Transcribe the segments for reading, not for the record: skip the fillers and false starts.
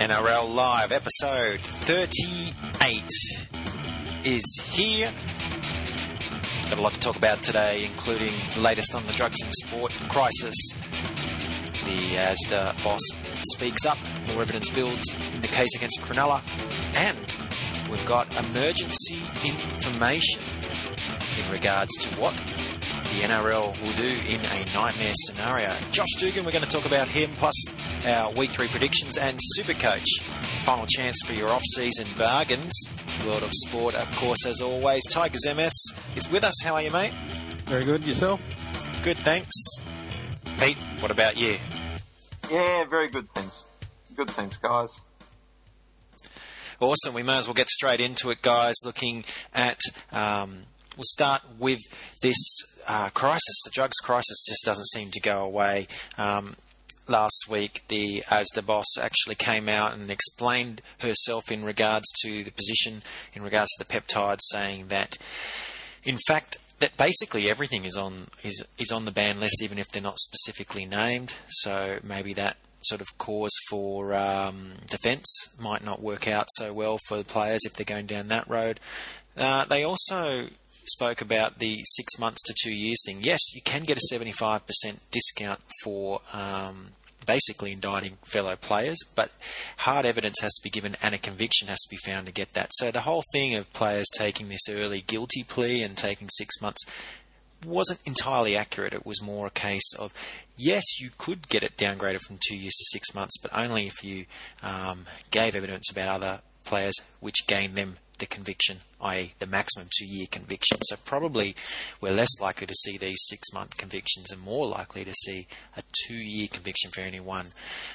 NRL Live, episode 38 is here. Got a lot to talk about today, including the latest on the drugs and sport crisis. The ASDA boss speaks up, more evidence builds in the case against Cronulla, and we've got emergency information in regards to what the NRL will do in a nightmare scenario. Josh Dugan, we're going to talk about him, plus our Week 3 predictions and Supercoach. Final chance for your off-season bargains. World of Sport, of course, as always. Tigers MS is with us. How are you, mate? Very good. Yourself? Good, thanks. Pete, what about you? Yeah, very good, thanks. Good, thanks, guys. Awesome. We may as well get straight into it, guys. Looking at... we'll start with this crisis. The drugs crisis just doesn't seem to go away. Last week, the ASDA boss actually came out and explained herself in regards to the position, in regards to the peptides, saying that, in fact, that basically everything is on the ban list, even if they're not specifically named. So maybe that sort of cause for defence might not work out so well for the players if they're going down that road. They also spoke about the 6 months to 2 years thing. Yes, you can get a 75% discount for basically indicting fellow players, but hard evidence has to be given and a conviction has to be found to get that. So the whole thing of players taking this early guilty plea and taking 6 months wasn't entirely accurate. It was more a case of, yes, you could get it downgraded from 2 years to 6 months, but only if you gave evidence about other players which gained them the conviction, i.e. the maximum 2 year conviction. So probably we're less likely to see these 6 month convictions and more likely to see a 2 year conviction for anyone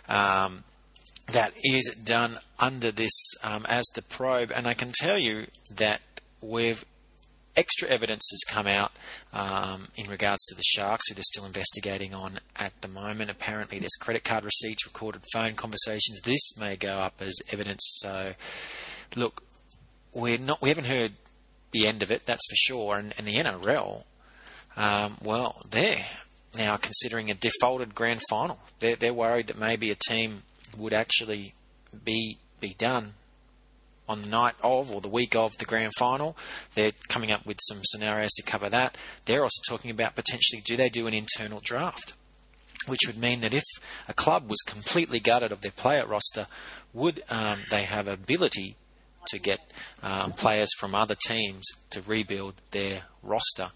that is done under this ASDA probe. And I can tell you that extra evidence has come out in regards to the Sharks, who they're still investigating on at the moment. Apparently there's credit card receipts, recorded phone conversations. This may go up as evidence. So look, we haven't heard the end of it, that's for sure. And the NRL, they're now considering a defaulted grand final. They're worried that maybe a team would actually be done on the night of or the week of the grand final. They're coming up with some scenarios to cover that. They're also talking about potentially, do they do an internal draft? Which would mean that if a club was completely gutted of their player roster, would they have ability to get players from other teams to rebuild their roster?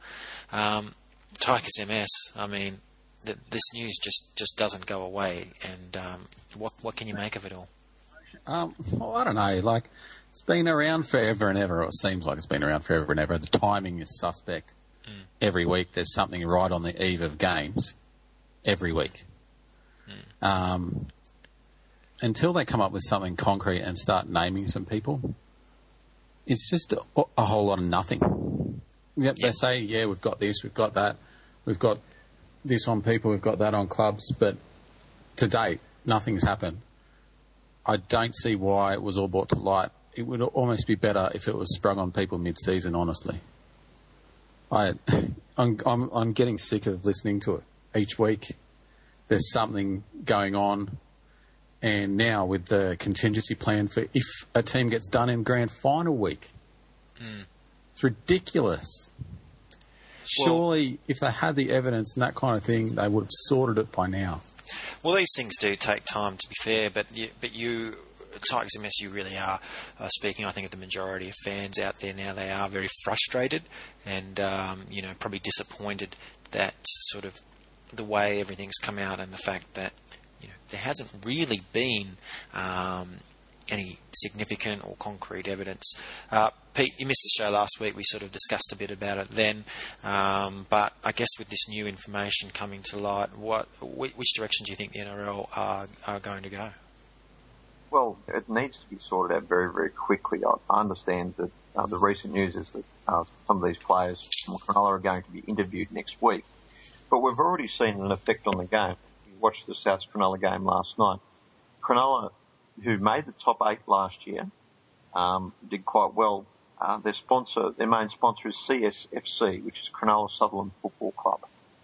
Tigers MS, I mean, this news just doesn't go away. And what can you make of it all? Well, I don't know. Like, it's been around forever and ever, or it seems like it's been around forever and ever. The timing is suspect. Every week there's something right on the eve of games. Every week. Until they come up with something concrete and start naming some people, it's just a whole lot of nothing. Yep, they say, yeah, we've got this, we've got that, we've got this on people, we've got that on clubs, but to date, nothing's happened. I don't see why it was all brought to light. It would almost be better if it was sprung on people mid-season, honestly. I'm getting sick of listening to it. Each week there's something going on. And now with the contingency plan for if a team gets done in grand final week, it's ridiculous. Surely, if they had the evidence and that kind of thing, they would have sorted it by now. Well, these things do take time, to be fair, but you Tigers MS, you really are speaking, I think, of the majority of fans out there now. They are very frustrated and, probably disappointed that sort of the way everything's come out and the fact that there hasn't really been any significant or concrete evidence. Pete, you missed the show last week. We sort of discussed a bit about it then. But I guess with this new information coming to light, which direction do you think the NRL are going to go? Well, it needs to be sorted out very, very quickly. I understand that the recent news is that some of these players from Cronulla are going to be interviewed next week. But we've already seen an effect on the game. We watched the South Cronulla game last night. Cronulla, who made the top 8 last year, did quite well. Their main sponsor is CSFC, which is Cronulla Sutherland Football Club.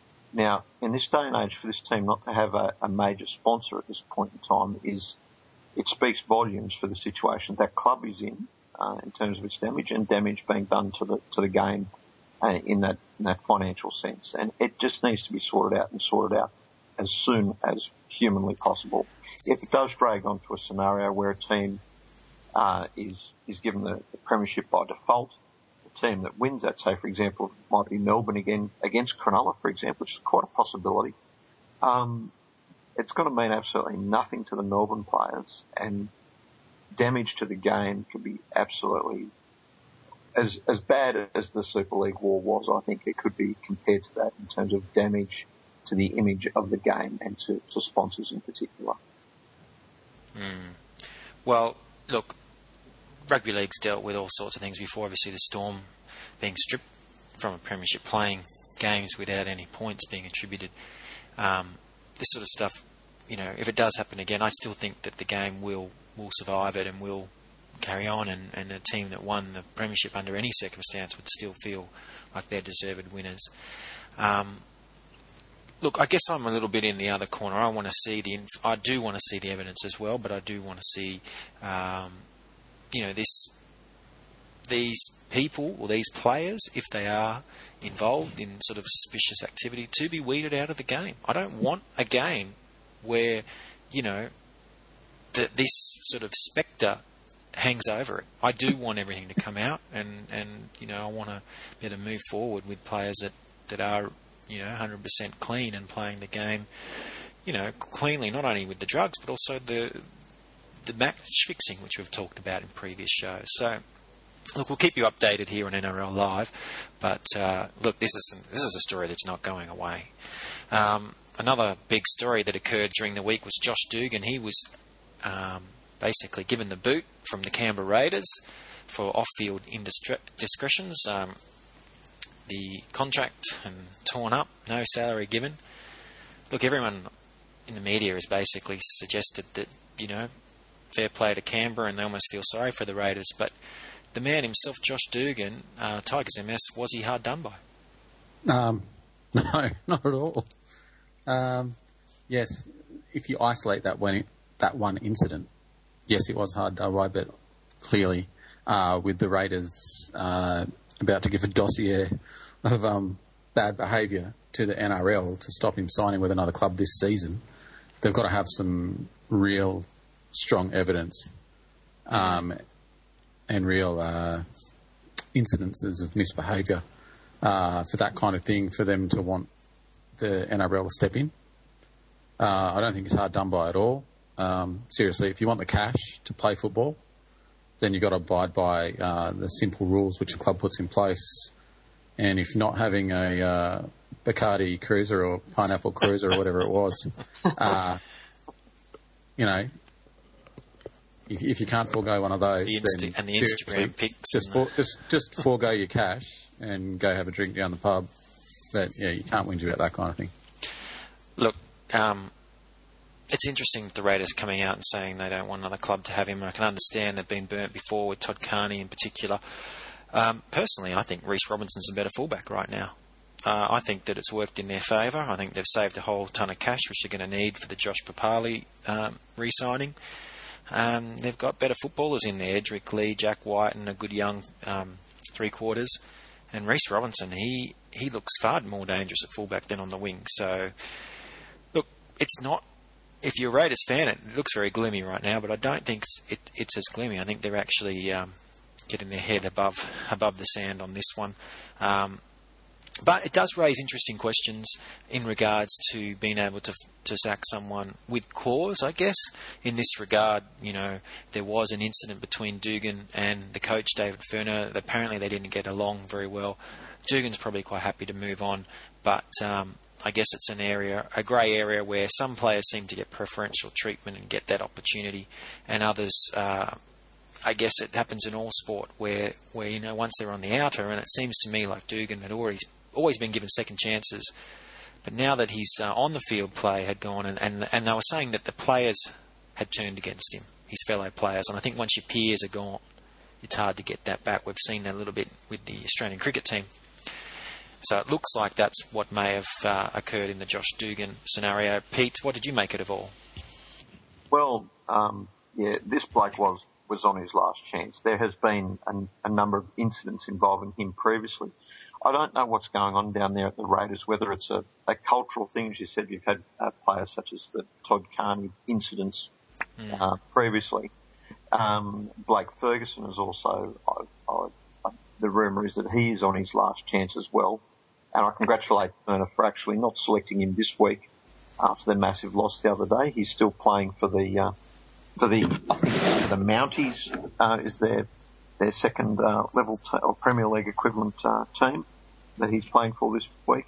Now, in this day and age, for this team not to have a major sponsor at this point in time is it speaks volumes for the situation that club is in terms of its damage and damage being done to the game in that financial sense. And it just needs to be sorted out as soon as humanly possible. If it does drag on to a scenario where a team is given the premiership by default, the team that wins that, say for example, might be Melbourne again against Cronulla, for example, which is quite a possibility. It's going to mean absolutely nothing to the Melbourne players, and damage to the game could be absolutely as bad as the Super League war was. I think it could be compared to that in terms of damage to the image of the game and to sponsors in particular. Well, look, rugby league's dealt with all sorts of things before. Obviously, the Storm being stripped from a premiership, playing games without any points being attributed. This sort of stuff, if it does happen again, I still think that the game will survive it and will carry on, and a team that won the premiership under any circumstance would still feel like they're deserved winners. Look, I guess I'm a little bit in the other corner. I do want to see the evidence as well, but I do want to see, these people or these players, if they are involved in sort of suspicious activity, to be weeded out of the game. I don't want a game where, that this sort of spectre hangs over it. I do want everything to come out, and I want to be able to move forward with players that are 100% clean and playing the game, cleanly, not only with the drugs but also the match fixing, which we've talked about in previous shows. So, look, we'll keep you updated here on NRL Live, but look, this is a story that's not going away. Another big story that occurred during the week was Josh Dugan. He was basically given the boot from the Canberra Raiders for off-field indiscretions. The contract and torn up, no salary given. Look, everyone in the media has basically suggested that, fair play to Canberra, and they almost feel sorry for the Raiders. But the man himself, Josh Dugan, Tigers MS, was he hard done by? No, not at all. Yes, if you isolate that one incident, yes, it was hard done by, but clearly with the Raiders about to give a dossier of bad behaviour to the NRL to stop him signing with another club this season, they've got to have some real strong evidence and real incidences of misbehaviour for that kind of thing for them to want the NRL to step in. I don't think it's hard done by at all. Seriously, if you want the cash to play football, then you've got to abide by the simple rules which the club puts in place. And if not having a Bacardi Cruiser or Pineapple Cruiser or whatever it was, if you can't forego one of those, then and the Instagram pics, just forego your cash and go have a drink down the pub. But yeah, you can't whinge about that kind of thing. Look, it's interesting that the Raiders coming out and saying they don't want another club to have him. I can understand they've been burnt before with Todd Carney in particular. Personally, I think Reece Robinson's a better fullback right now. I think that it's worked in their favour. I think they've saved a whole ton of cash, which they're going to need for the Josh Papali re-signing. They've got better footballers in there, Edric Lee, Jack White, and a good young three-quarters. And Reece Robinson, he looks far more dangerous at fullback than on the wing. So, look, it's not... If you're a Raiders fan, it looks very gloomy right now, but I don't think it's as gloomy. I think they're actually getting their head above the sand on this one. But it does raise interesting questions in regards to being able to sack someone with cause, I guess. In this regard, there was an incident between Dugan and the coach, David Furner. Apparently they didn't get along very well. Dugan's probably quite happy to move on, but I guess it's a grey area where some players seem to get preferential treatment and get that opportunity, and others, I guess it happens in all sport where once they're on the outer, and it seems to me like Dugan had always been given second chances, but now that his on the field play had gone, and they were saying that the players had turned against him, his fellow players, and I think once your peers are gone, it's hard to get that back. We've seen that a little bit with the Australian cricket team. So it looks like that's what may have occurred in the Josh Dugan scenario. Pete, what did you make it of all? Well, this bloke was on his last chance. There has been a number of incidents involving him previously. I don't know what's going on down there at the Raiders, whether it's a cultural thing. As you said, you've had players such as the Todd Carney incidents previously. Blake Ferguson is also, the rumour is that he is on his last chance as well. And I congratulate Turner for actually not selecting him this week after their massive loss the other day. He's still playing for the I think the Mounties is their second level or Premier League equivalent team that he's playing for this week.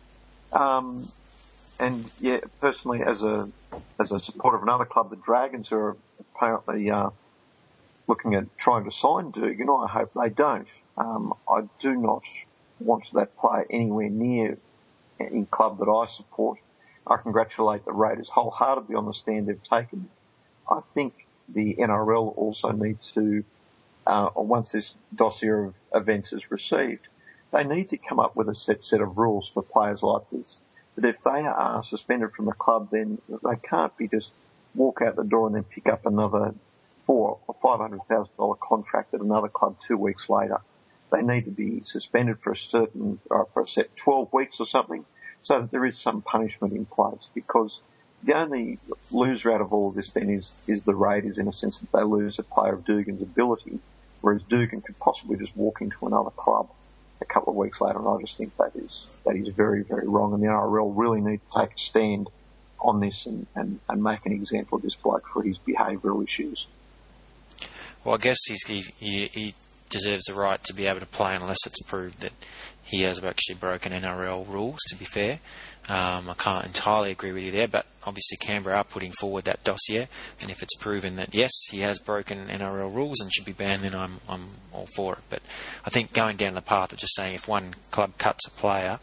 And yeah, personally, as a supporter of another club, the Dragons, who are apparently looking at trying to sign Dugan, I hope they don't. I do not want that player anywhere near any club that I support. I congratulate the Raiders wholeheartedly on the stand they've taken. I think the NRL also needs to, once this dossier of events is received, they need to come up with a set of rules for players like this. That if they are suspended from the club, then they can't be just walk out the door and then pick up another $400,000 or $500,000 contract at another club 2 weeks later. They need to be suspended for a set 12 weeks or something, so that there is some punishment in place, because the only loser out of all of this then is the Raiders, in a sense that they lose a player of Dugan's ability, whereas Dugan could possibly just walk into another club a couple of weeks later, and I just think that is very, very wrong, and the NRL really need to take a stand on this and make an example of this bloke for his behavioural issues. Well, I guess he deserves the right to be able to play unless it's proved that he has actually broken NRL rules, to be fair. I can't entirely agree with you there, but obviously Canberra are putting forward that dossier, and if it's proven that, yes, he has broken NRL rules and should be banned, then I'm all for it. But I think going down the path of just saying if one club cuts a player,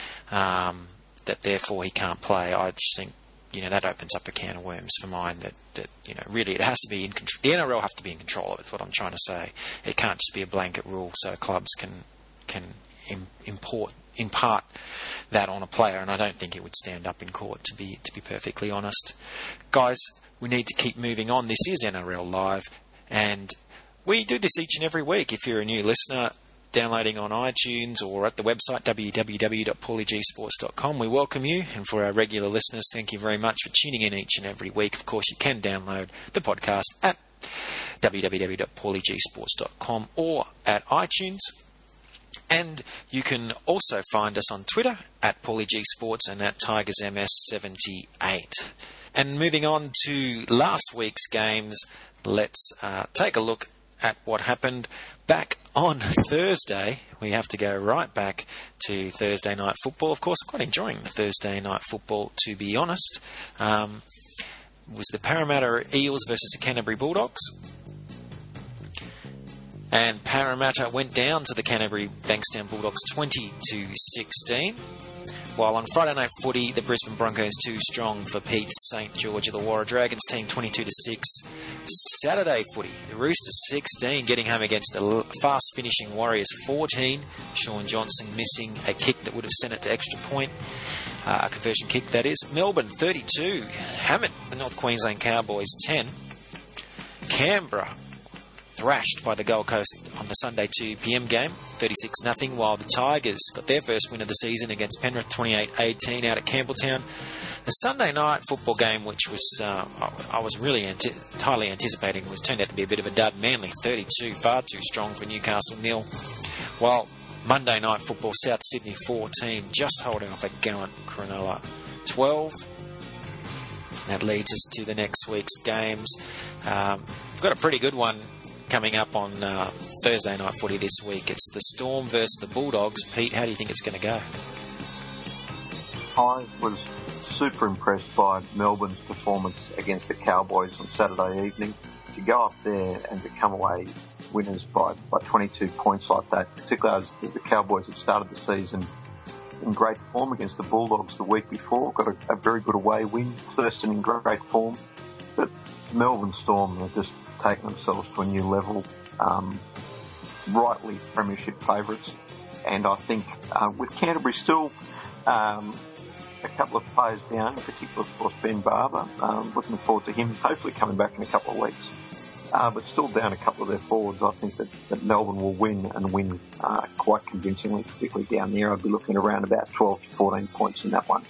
that therefore he can't play, I just think, that opens up a can of worms for mine that really it has to be in control. The NRL have to be in control of it, is what I'm trying to say. It can't just be a blanket rule so clubs can impart that on a player, and I don't think it would stand up in court, to be perfectly honest. Guys, we need to keep moving on. This is NRL Live, and we do this each and every week. If you're a new listener, downloading on iTunes or at the website www.pauliegsports.com, we welcome you. And for our regular listeners, thank you very much for tuning in each and every week. Of course, you can download the podcast at www.pauliegsports.com or at iTunes. And you can also find us on Twitter at PaulieGSports and at TigersMS78. And moving on to last week's games, let's take a look at what happened back on Thursday. We have to go right back to Thursday night football. Of course, I'm quite enjoying the Thursday night football, to be honest. It was the Parramatta Eels versus the Canterbury Bulldogs. And Parramatta went down to the Canterbury Bankstown Bulldogs 20-16. While on Friday night footy, the Brisbane Broncos too strong for Pete St. George of the Warra Dragons team 22-6. Saturday footy, the Roosters 16 getting home against a fast finishing Warriors 14. Sean Johnson missing a kick that would have sent it to extra point. A conversion kick, that is. Melbourne 32 hammered the North Queensland Cowboys 10. Canberra thrashed by the Gold Coast on the Sunday 2 p.m. game, 36-0, while the Tigers got their first win of the season against Penrith 28-18 out at Campbelltown. The Sunday night football game, which was I was really entirely anticipating, turned out to be a bit of a dud. Manly 32, far too strong for Newcastle 0. While Monday night football, South Sydney 14, just holding off a gallant Cronulla 12. That leads us to the next week's games. We've got a pretty good one coming up on Thursday night footy this week. It's the Storm versus the Bulldogs. Pete, how do you think it's going to go? I was super impressed by Melbourne's performance against the Cowboys on Saturday evening. To go up there and to come away winners by 22 points like that, particularly as the Cowboys had started the season in great form against the Bulldogs the week before, got a very good away win. Thurston in great form. But Melbourne Storm have just taken themselves to a new level, rightly premiership favourites. And I think with Canterbury still a couple of players down, in particular, of course, Ben Barber. Looking forward to him hopefully coming back in a couple of weeks. But still down a couple of their forwards. I think that Melbourne will win and win quite convincingly, particularly down there. I'd be looking around about 12 to 14 points in that one.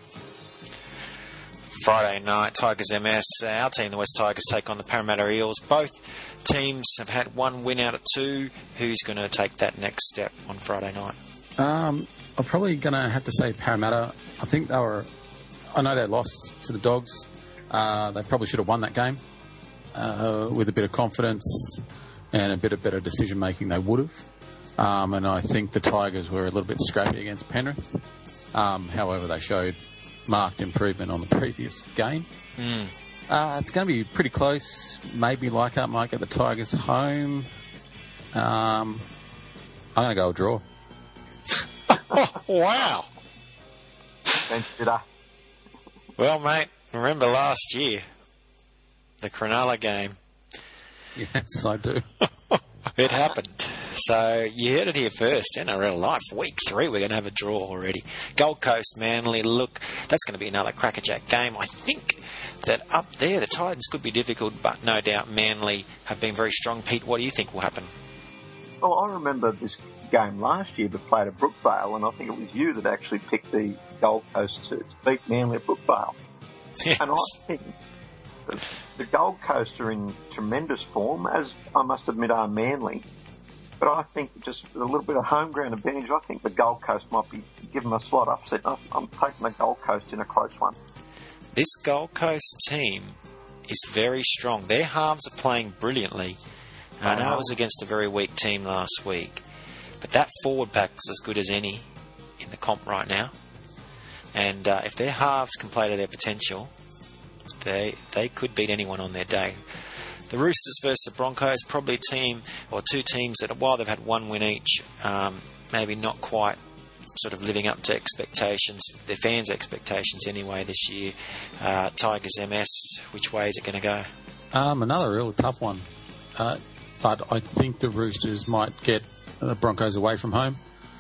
Friday night, Tigers MS. Our team, the West Tigers, take on the Parramatta Eels. Both teams have had one win out of two. Who's going to take that next step on Friday night? I'm probably going to have to say Parramatta. I think I know they lost to the Dogs. They probably should have won that game. With a bit of confidence and a bit of better decision making, they would have. And I think the Tigers were a little bit scrappy against Penrith. However, they showed marked improvement on the previous game. It's going to be pretty close. Maybe Leichhardt might get the Tigers home. I'm going to go a draw. Wow. Consider. Well, mate, remember last year, the Cronulla game? Yes, I do. It happened. So you heard it here first. NRL Live, week 3, we're going to have a draw already. Gold Coast, Manly, look, that's going to be another crackerjack game. I think that up there, the Titans could be difficult, but no doubt Manly have been very strong. Pete, what do you think will happen? Well, I remember this game last year, but played at Brookvale, and I think it was you that actually picked the Gold Coast to beat Manly at Brookvale. Yes. And I think the Gold Coast are in tremendous form, as I must admit are Manly. But I think just a little bit of home ground advantage, I think the Gold Coast might be given them a slight upset. I'm taking the Gold Coast in a close one. This Gold Coast team is very strong. Their halves are playing brilliantly. And I know it was against a very weak team last week. But that forward pack's as good as any in the comp right now. And if their halves can play to their potential, they could beat anyone on their day. The Roosters versus the Broncos, probably a team or two teams that, while they've had one win each, maybe not quite sort of living up to expectations, their fans' expectations anyway this year. Tigers MS, which way is it going to go? Another real tough one. But I think the Roosters might get the Broncos away from home.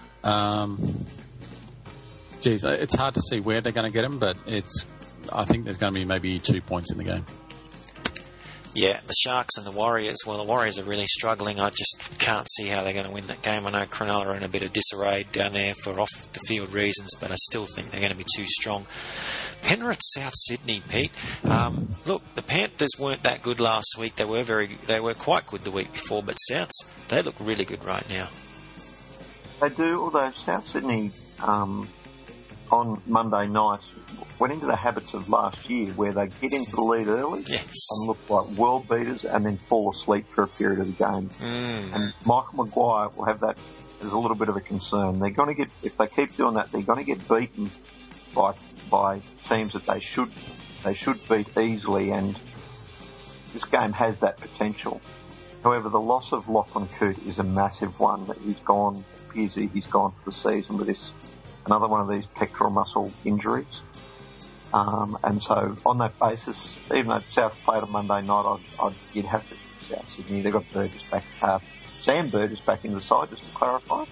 It's hard to see where they're going to get them, but I think there's going to be maybe 2 points in the game. Yeah, the Sharks and the Warriors. Well, the Warriors are really struggling. I just can't see how they're going to win that game. I know Cronulla are in a bit of disarray down there for off-the-field reasons, but I still think they're going to be too strong. Penrith, South Sydney, Pete. Look, the Panthers weren't that good last week. They were quite good the week before, but Souths, they look really good right now. They do, although South Sydney on Monday night went into the habits of last year where they get into the lead early and look like world beaters and then fall asleep for a period of the game. And Michael Maguire will have that as a little bit of a concern. They're going to get, if they keep doing that, they're going to get beaten by teams that they should beat easily, and this game has that potential. However, the loss of Lachlan Coote is a massive one. He's gone for the season with another one of these pectoral muscle injuries. And so on that basis, even though South played on Monday night, you'd have to South Sydney. They've got Burgess back, Sam Burgess back in the side, just to clarify.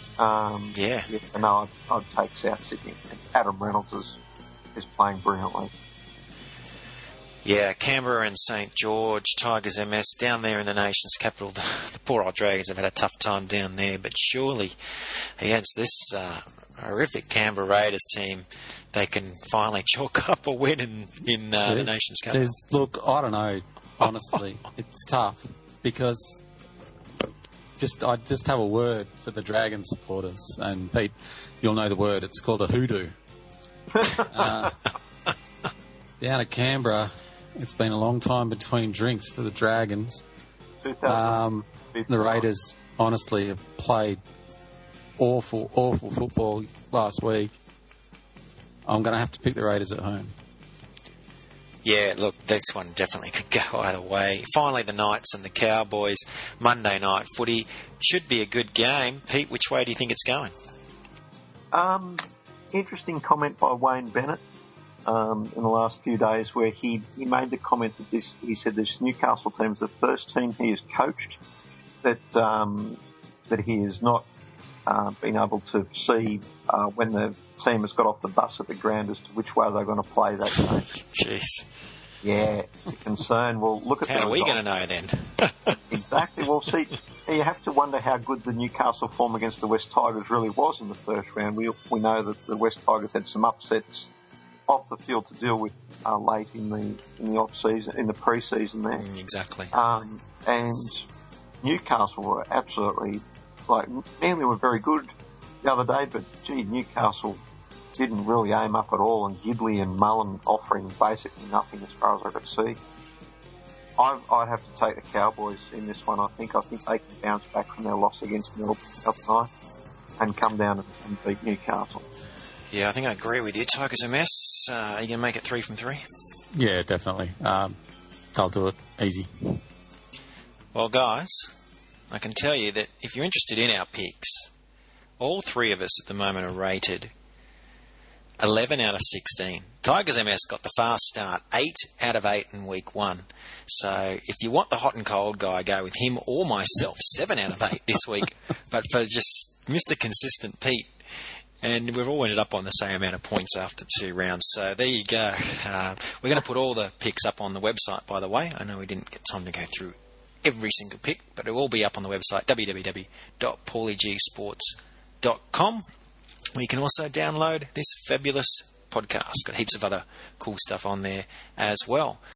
No, I'd take South Sydney. Adam Reynolds is playing brilliantly. Yeah, Canberra and St George, Tigers MS, down there in the nation's capital. The poor old Dragons have had a tough time down there, but surely against this horrific Canberra Raiders team, they can finally chalk up a win in the nation's capital. Look, I don't know, honestly. It's tough because I just have a word for the Dragon supporters, and Pete, you'll know the word. It's called a hoodoo. Down at Canberra, it's been a long time between drinks for the Dragons. The Raiders, honestly, have played awful football last week. I'm going to have to pick the Raiders at home. Yeah, look, this one definitely could go either way. Finally, the Knights and the Cowboys, Monday night footy. Should be a good game. Pete, which way do you think it's going? Interesting comment by Wayne Bennett in the last few days, where he made the comment that he said this Newcastle team is the first team he has coached that he is not been able to see when the team has got off the bus at the ground as to which way they're going to play that game. Jeez. Yeah, it's a concern. Well, look at how are we going to know then? Exactly. Well, see, you have to wonder how good the Newcastle form against the West Tigers really was in the first round. We know that the West Tigers had some upsets off the field to deal with late in the off season, in the pre-season there. Exactly. And Newcastle were absolutely, Manly were very good the other day, but gee, Newcastle didn't really aim up at all, and Gidley and Mullen offering basically nothing as far as I could see. I'd have to take the Cowboys in this one. I think they can bounce back from their loss against Melbourne the other night and come down and beat Newcastle. Yeah, I think I agree with you. Tigers a mess. Are you going to make it 3 from 3? Yeah, definitely. They'll do it easy. Well, guys, I can tell you that if you're interested in our picks, all three of us at the moment are rated 11 out of 16. Tigers MS got the fast start, 8 out of 8 in week 1. So if you want the hot and cold guy, go with him or myself, 7 out of 8 this week. But for just Mr. Consistent Pete, and we've all ended up on the same amount of points after 2 rounds. So there you go. We're going to put all the picks up on the website, by the way. I know we didn't get time to go through every single pick, but it will be up on the website, www.pauliegsports.com. where you can also download this fabulous podcast. Got heaps of other cool stuff on there as well.